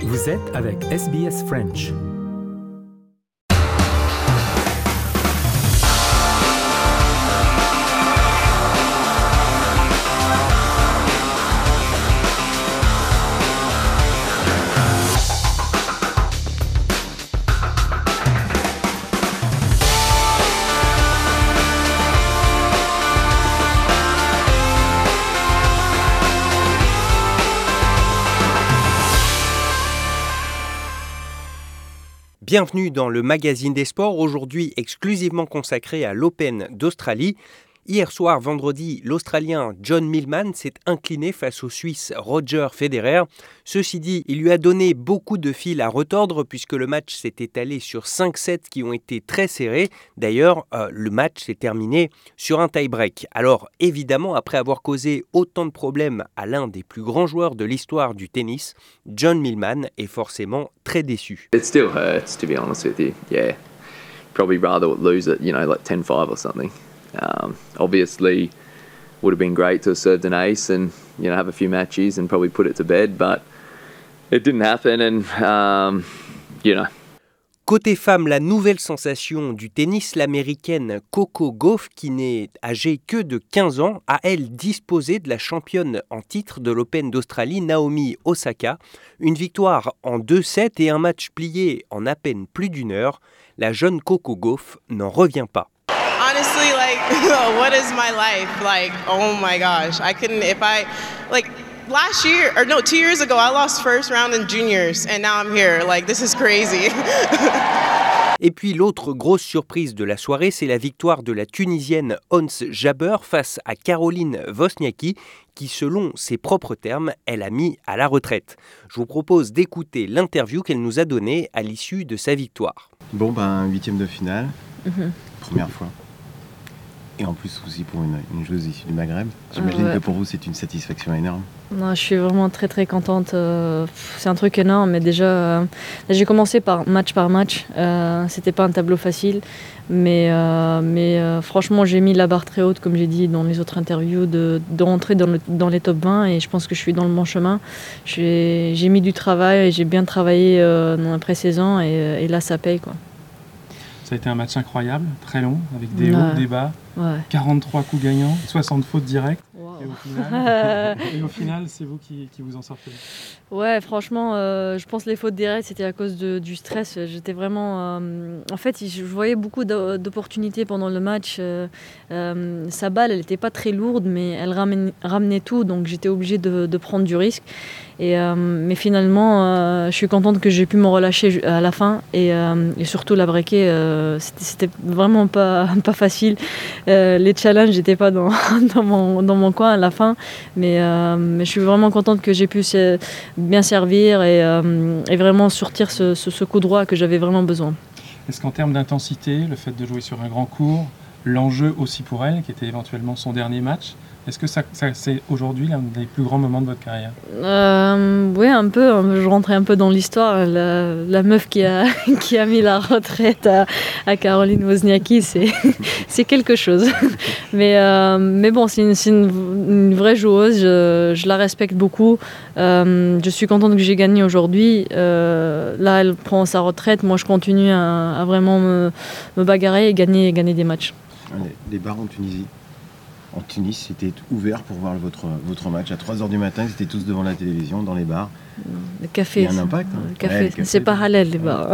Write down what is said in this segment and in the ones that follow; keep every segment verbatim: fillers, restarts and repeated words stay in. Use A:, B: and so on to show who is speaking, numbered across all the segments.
A: Vous êtes avec S B S French.
B: Bienvenue dans le magazine des sports, aujourd'hui exclusivement consacré à l'Open d'Australie. Hier soir, vendredi, l'Australien John Millman s'est incliné face au Suisse Roger Federer. Ceci dit, il lui a donné beaucoup de fil à retordre puisque le match s'est étalé sur cinq sets qui ont été très serrés. D'ailleurs, euh, le match s'est terminé sur un tie-break. Alors évidemment, après avoir causé autant de problèmes à l'un des plus grands joueurs de l'histoire du tennis, John Millman est forcément très déçu.
C: It still hurts, to be honest with you. Yeah, probably rather lose it, you know, like ten five or something. Um, obviously, would have been great to have served an ace and, you know, have a few matches and probably put it to bed, but it didn't happen and, um, you know.
B: Côté femme, la nouvelle sensation du tennis, l'américaine Coco Gauff, qui n'est âgée que de quinze ans, a elle disposé de la championne en titre de l'Open d'Australie, Naomi Osaka. Une victoire en deux sets et un match plié en à peine plus d'une heure. La jeune Coco Gauff n'en revient pas.
D: Honestly, like, what is my life? Like, oh my gosh, I couldn't, if I, like, last year, or no, two years ago, I lost first round in juniors, and now I'm here. Like, this is crazy.
B: Et puis l'autre grosse surprise de la soirée, c'est la victoire de la Tunisienne Ons Jabeur face à Caroline Wozniacki, qui selon ses propres termes, elle a mis à la retraite. Je vous propose d'écouter l'interview qu'elle nous a donnée à l'issue de sa victoire.
E: Bon, ben, huitième de finale,
F: Mm-hmm.
E: première fois. Et en plus aussi pour une, une joueuse issue du Maghreb. J'imagine
F: ouais.
E: que pour vous c'est une satisfaction énorme.
F: Non, je suis vraiment très très contente. Euh, c'est un truc énorme. Mais déjà, euh, j'ai commencé par match par match. Euh, c'était pas un tableau facile, mais euh, mais euh, franchement, j'ai mis la barre très haute, comme j'ai dit dans les autres interviews, de, de rentrer dans, le, dans les top vingt. Et je pense que je suis dans le bon chemin. J'ai, j'ai mis du travail et j'ai bien travaillé euh, dans la pré-saison et, et là, ça paye, quoi.
G: Ça a été un match incroyable, très long, avec des
F: ouais.
G: hauts, des bas,
F: ouais.
G: quarante-trois coups gagnants, soixante fautes directes.
F: Wow.
G: Et, au final, et au final, c'est vous qui, qui vous en sortez.
F: Ouais, franchement, euh, je pense que les fautes directes, c'était à cause de, du stress. J'étais vraiment... Euh, en fait, je voyais beaucoup d'opportunités pendant le match. Euh, euh, sa balle, elle n'était pas très lourde, mais elle ramenait, ramenait tout, donc j'étais obligée de, de prendre du risque. Et, euh, mais finalement, euh, je suis contente que j'ai pu me relâcher à la fin et, euh, et surtout la breaker, euh, c'était, c'était vraiment pas, pas facile. Euh, les challenges n'étaient pas dans, dans, mon, dans mon coin à la fin, mais, euh, mais je suis vraiment contente que j'ai pu se, bien servir et, euh, et vraiment sortir ce, ce, ce coup droit que j'avais vraiment besoin.
G: Est-ce qu'en termes d'intensité, le fait de jouer sur un grand court, l'enjeu aussi pour elle, qui était éventuellement son dernier match, est-ce que ça, ça, c'est aujourd'hui l'un des plus grands moments de votre carrière ?
F: euh, Oui, un peu. Je rentrais un peu dans l'histoire. La, la meuf qui a, qui a mis la retraite à, à Caroline Wozniacki, c'est, c'est quelque chose. Mais, euh, mais bon, c'est, une, c'est une, une vraie joueuse. Je, je la respecte beaucoup. Euh, je suis contente que j'ai gagné aujourd'hui. Euh, là, elle prend sa retraite. Moi, je continue à, à vraiment me, me bagarrer et gagner, gagner des matchs.
E: Les, les bars en Tunisie. En Tunis, c'était ouvert pour voir votre, votre match. À trois heures du matin, ils étaient tous devant la télévision, dans les bars.
F: Le café.
E: Il y a un impact. Hein.
F: Le café.
E: Ouais, le café.
F: C'est pas halal, les bars.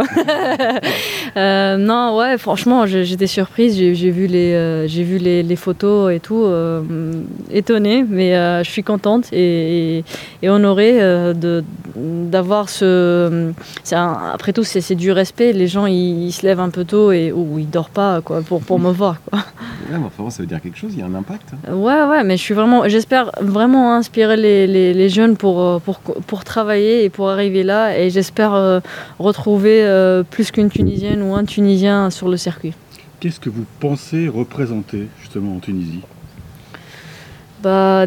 F: euh, non, ouais, franchement, j'étais surprise. J'ai, j'ai vu, les, euh, j'ai vu les, les photos et tout. Euh, étonnée, mais euh, je suis contente et, et, et honorée euh, de, d'avoir ce... C'est un, après tout, c'est, c'est du respect. Les gens, ils, ils se lèvent un peu tôt et ou ils dorment pas quoi, pour, pour me voir, quoi.
E: Ouais, mais enfin, ça veut dire quelque chose, il y a un impact.
F: Ouais, ouais, mais je suis vraiment, j'espère vraiment inspirer les, les, les jeunes pour, pour, pour travailler et pour arriver là. Et j'espère euh, retrouver euh, plus qu'une Tunisienne ou un Tunisien sur le circuit.
H: Qu'est-ce que vous pensez représenter justement en Tunisie ?
F: Bah,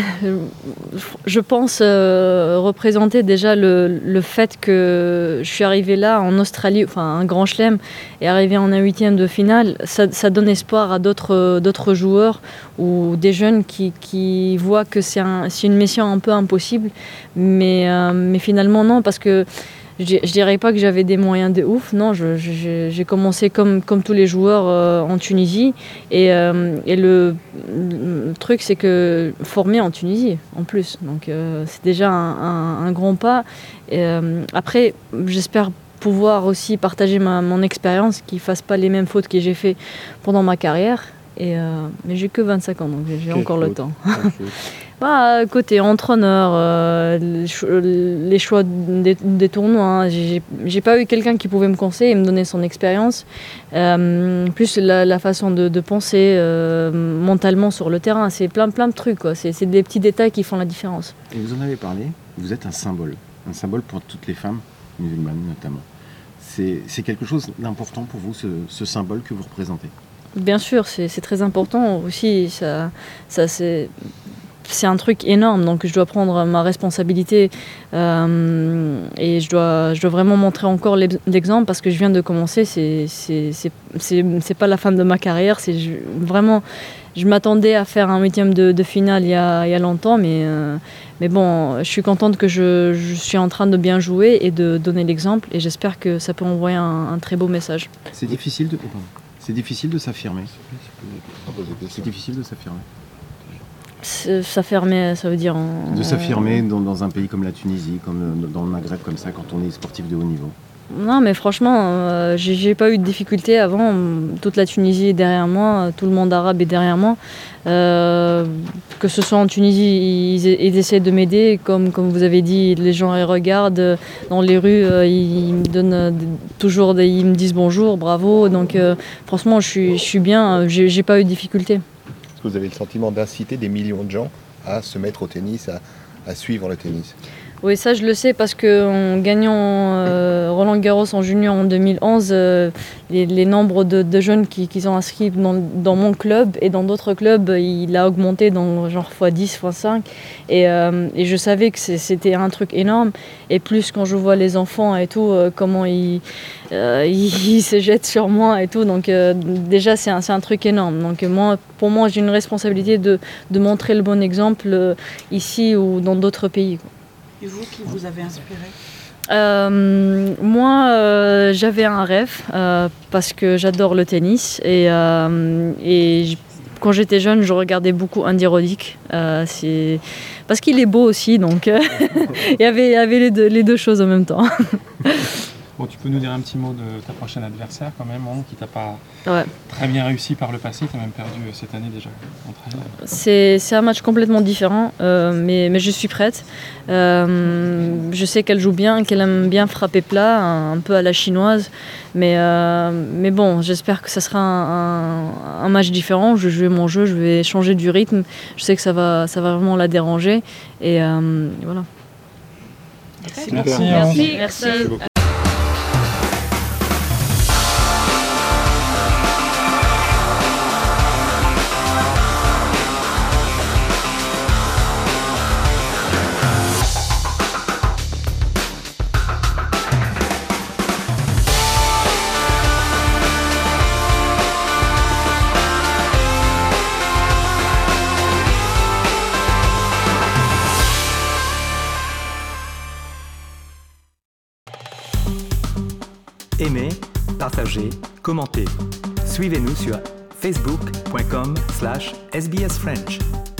F: je pense euh, représenter déjà le, le fait que je suis arrivée là en Australie, enfin un grand chelem, et arrivée en un huitième de finale, ça, ça donne espoir à d'autres, d'autres joueurs ou des jeunes qui, qui voient que c'est, un, c'est une mission un peu impossible, mais, euh, mais finalement non, parce que je ne dirais pas que j'avais des moyens de ouf, non, je, je, j'ai commencé comme, comme tous les joueurs euh, en Tunisie. Et, euh, et le, le truc, c'est que formé en Tunisie, en plus. Donc euh, c'est déjà un, un, un grand pas. Et, euh, après, j'espère pouvoir aussi partager ma, mon expérience, qu'ils ne fassent pas les mêmes fautes que j'ai fait pendant ma carrière. Et, euh, mais j'ai que vingt-cinq ans, donc j'ai, j'ai encore le temps. Bah, côté entraîneur, euh, les, cho- les choix des, des tournois, hein, j'ai, j'ai pas eu quelqu'un qui pouvait me conseiller et me donner son expérience. Euh, plus la, la façon de, de penser euh, mentalement sur le terrain, c'est plein, plein de trucs, quoi. C'est, c'est des petits détails qui font la différence.
E: Et vous en avez parlé, vous êtes un symbole, un symbole pour toutes les femmes musulmanes notamment. C'est, c'est quelque chose d'important pour vous, ce, ce symbole que vous représentez?
F: Bien sûr, c'est, c'est très important aussi. Ça, ça, c'est, c'est un truc énorme, donc je dois prendre ma responsabilité euh, et je dois, je dois vraiment montrer encore l'exemple parce que je viens de commencer. C'est, c'est, c'est, c'est, c'est pas la fin de ma carrière. C'est je, vraiment, je m'attendais à faire un huitième de, de finale il y a, il y a longtemps, mais, euh, mais bon, je suis contente que je, je suis en train de bien jouer et de donner l'exemple et j'espère que ça peut envoyer un, un très beau message.
E: C'est difficile de, oh, pardon. C'est difficile de s'affirmer. C'est difficile de s'affirmer.
F: S'affirmer, ça veut dire... En,
E: de s'affirmer dans, dans un pays comme la Tunisie, comme dans le Maghreb, comme ça, quand on est sportif de haut niveau.
F: Non, mais franchement, euh, j'ai, j'ai pas eu de difficultés avant. Toute la Tunisie est derrière moi, tout le monde arabe est derrière moi. Euh, que ce soit en Tunisie, ils, ils essaient de m'aider. Comme, comme vous avez dit, les gens ils regardent dans les rues, euh, ils me donnent toujours, des, ils me disent bonjour, bravo. Donc euh, franchement, je suis, je suis bien, j'ai, j'ai pas eu de difficultés.
I: Est-ce que vous avez le sentiment d'inciter des millions de gens à se mettre au tennis, à, à suivre le tennis?
F: Oui, ça je le sais parce qu'en gagnant euh, Roland Garros en junior en deux mille onze, euh, les, les nombres de, de jeunes qui, qui sont inscrits dans, dans mon club et dans d'autres clubs, il a augmenté dans genre fois dix, fois cinq. Et, euh, et je savais que c'était un truc énorme. Et plus quand je vois les enfants et tout, euh, comment ils, euh, ils, ils se jettent sur moi et tout. Donc euh, déjà c'est un, c'est un truc énorme. Donc moi, pour moi j'ai une responsabilité de, de montrer le bon exemple euh, ici ou dans d'autres pays, quoi.
J: Et vous, qui vous avez inspiré?
F: Euh, moi, euh, j'avais un rêve euh, parce que j'adore le tennis et, euh, et j- quand j'étais jeune, je regardais beaucoup Andy Roddick. Euh, c'est parce qu'il est beau aussi, donc euh, il y avait, il y avait les, deux, les deux choses en même temps.
G: Bon, tu peux nous dire un petit mot de ta prochaine adversaire quand même, hein, qui t'a pas
F: Ouais.
G: très bien réussi par le passé, tu as même perdu cette année déjà contre elle.
F: C'est, c'est un match complètement différent, euh, mais, mais je suis prête. Euh, je sais qu'elle joue bien, qu'elle aime bien frapper plat, un, un peu à la chinoise. Mais, euh, mais bon, j'espère que ça sera un, un, un match différent. Je vais jouer mon jeu, je vais changer du rythme. Je sais que ça va, ça va vraiment la déranger. Et euh, voilà.
G: Merci.
F: Merci.
G: Merci.
F: Merci.
I: beaucoup.
A: Aimez, partagez, commentez. Suivez-nous sur facebook point com slash S B S French.